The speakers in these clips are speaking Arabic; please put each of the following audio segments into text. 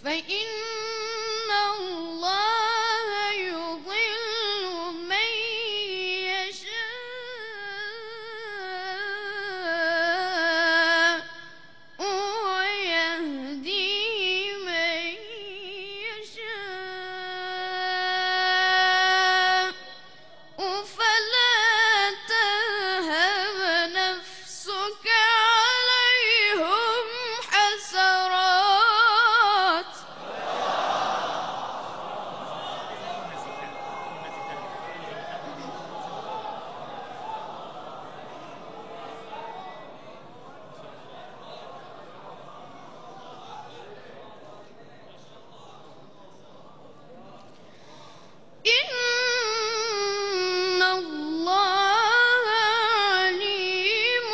فإن الله يضل من يشاء ويهدي من يشاء فلا تذهب نفسك عليهم حسرات إن الله عليم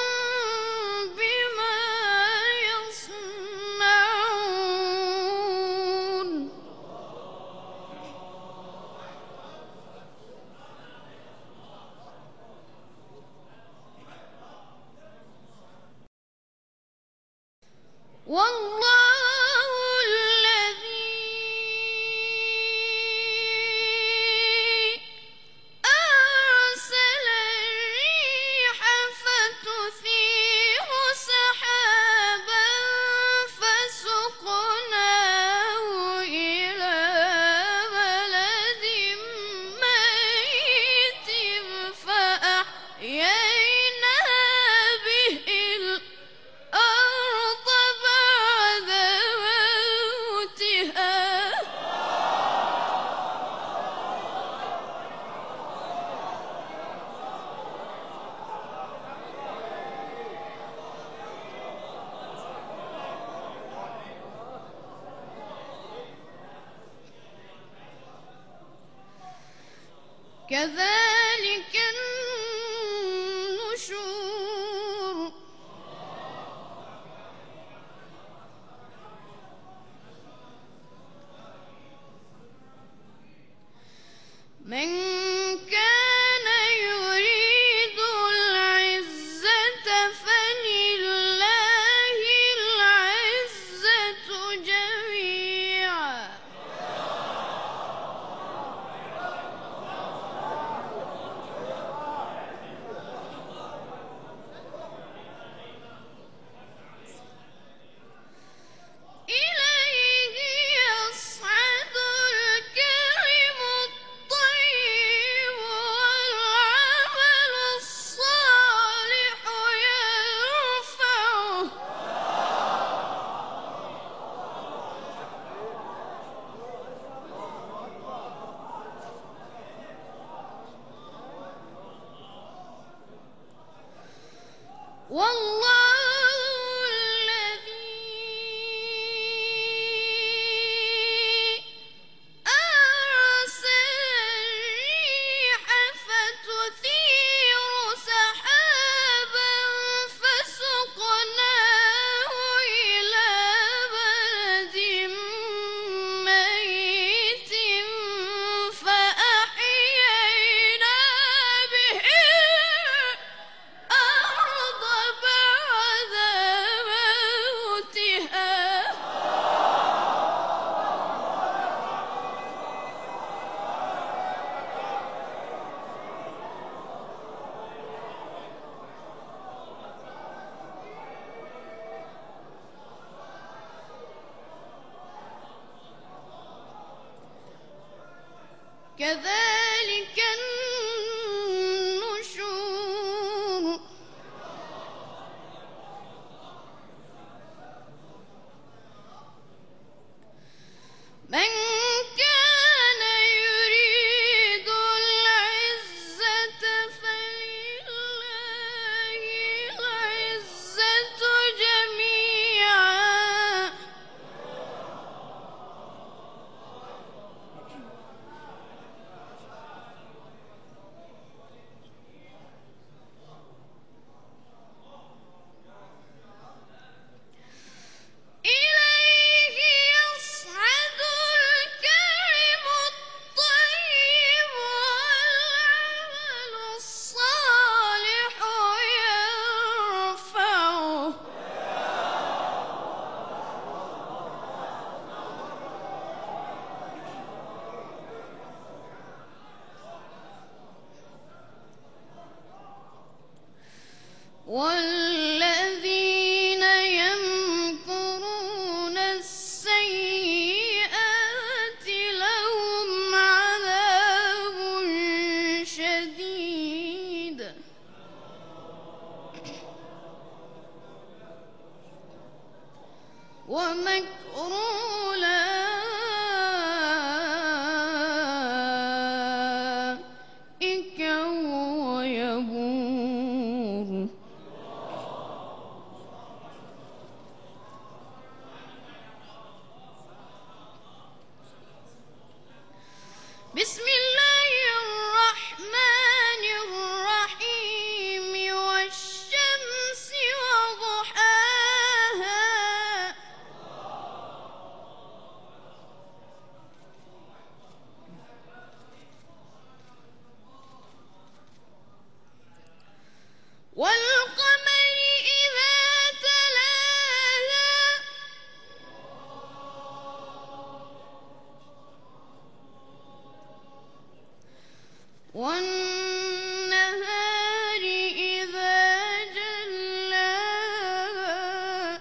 بما يصنعون والله الذي أرسل الريح فتثير سحابا فسقناه إلى بلد ميت فأحيينا به الأرض بعد موتها كذلك النشور من كان يريد العزة فلله العزة جميعا إليه يصعد الكلم الطيب والعمل الصالح يرفعه والله الذي أرسل الريح فتثير سحابا فسقناه إلى بلد ميت فأحيينا به الأرض بعد موتها كذلك النشور من كان يريد العزة فلله العزة جميعا بسم الله الرحمن الرحيم والشمس وضحاها والقمر إذا تلاها والنهار إذا جلاها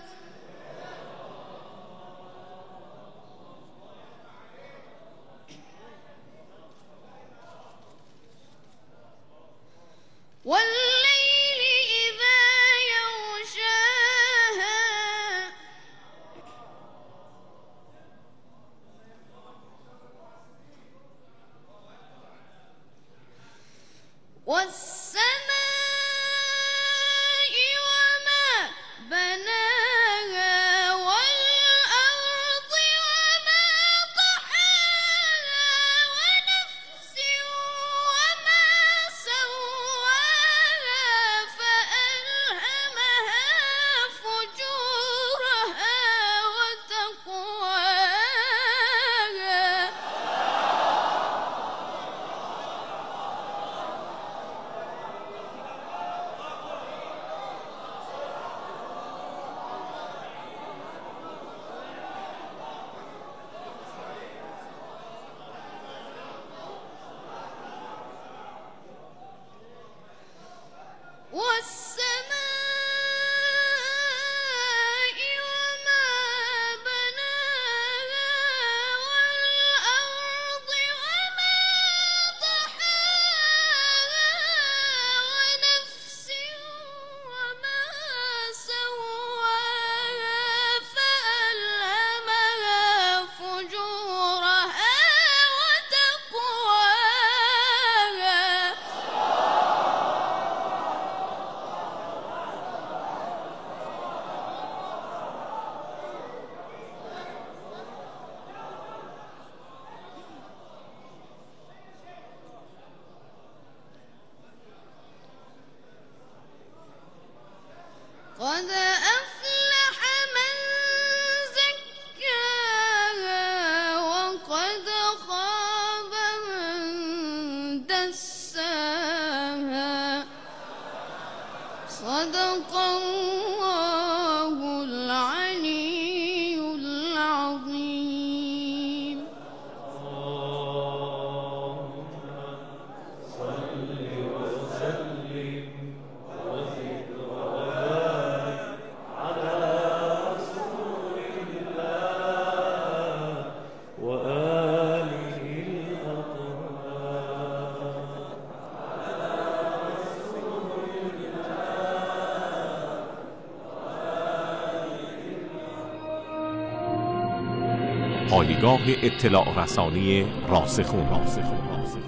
والليل إذا يغشاها والسماء وما بناها والأرض وما طحاها ونفس وما سواها فألهمها فجورها وتقواها والسماء وما بناها والأرض وما طحاها ونفس وما سواها فألهمها فجورها وتقواها قد أفلح من زكاها وقد خاب من دساها صدق الله العلي العظيم. پایگاه اطلاع رسانی راسخون